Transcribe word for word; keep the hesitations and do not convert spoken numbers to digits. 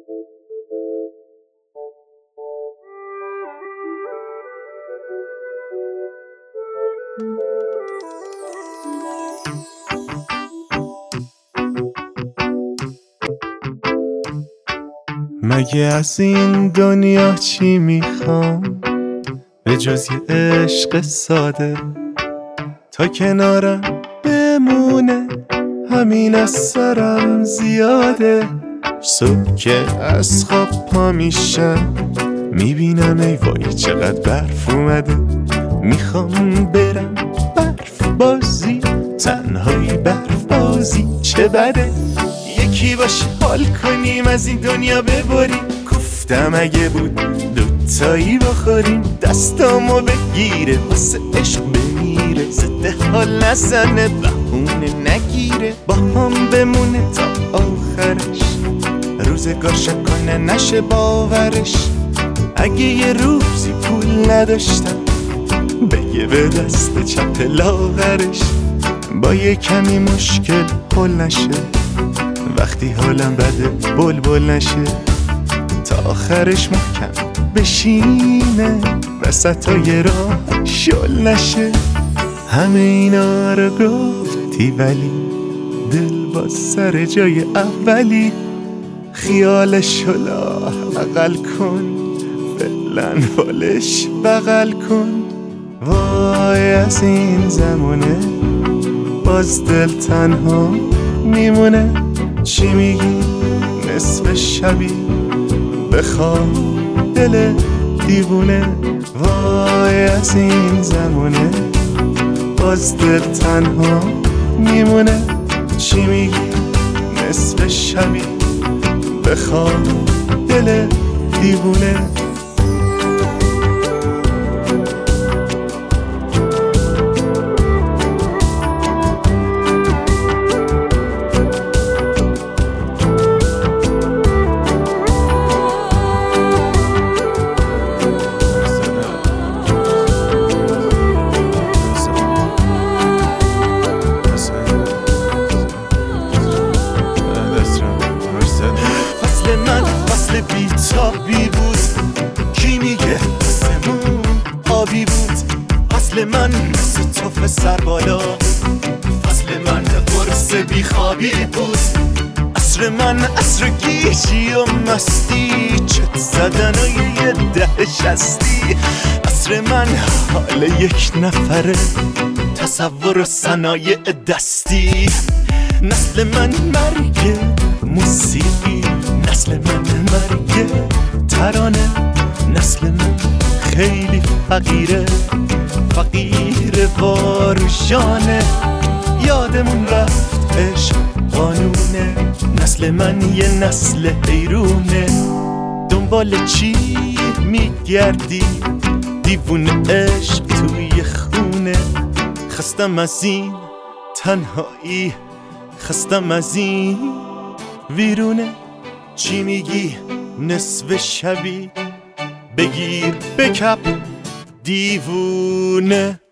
مگه از این دنیا چی میخوام به جز یه عشق ساده، تا کنارم بمونه همین از سرم زیاده. صبح که از خواب پا میشم میبینم ای وای چقدر برف اومده. میخوام برم برف بازی، تنهایی برف بازی چه بده. یکی باشه حال کنیم از این دنیا ببریم، گفتم اگه بود دوتایی بخوریم. دستامو بگیره واسه عشق بمیره، زده حال نزنه بهونه نگیره. با هم بمونه تا آخرش، روزگار شکنه نشه باورش. اگه یه روزی پول نداشتم بگه به دست چپ لاغرش. با یه کمی مشکل حل نشه، وقتی حالم بده بل بل نشه. تا آخرش محکم بشینه، وسطای راه شل نشه. همه اینا رو گفتی ولی دل با سر جای اولی. خیالش شلا بغل کن، فعلا بالش بغل کن. وای از این زمونه باز دل تنها میمونه. چی میگی نصف شبی بخواب دل دیوونه. وای از این زمونه باز دل تنها میمونه. چی میگی نصف شبی بخواب دل دیوونه. بیتابی بود کی میگه سمون آبی بود. فصل من مثل توف سر بالا، فصل من قرص بیخوابی بود. عصر من عصر گیجی و مستی، چت زدن و یه ده شستی. عصر من حال یک نفره، تصور و صنایع دستی. نسل من مرگ موسیقی، نسل من مرگ ترانه. نسل من خیلی فقیره، فقیر واروشانه. یادمون رفت عشق قانونه، نسل من یه نسل حیرونه. دنبال چی میگردی دیوونه عشق توی خونه. خستم از این تنهایی، خستم از این ویرونه. چی میگی نصف شبی بگیر بکپ دیوونه.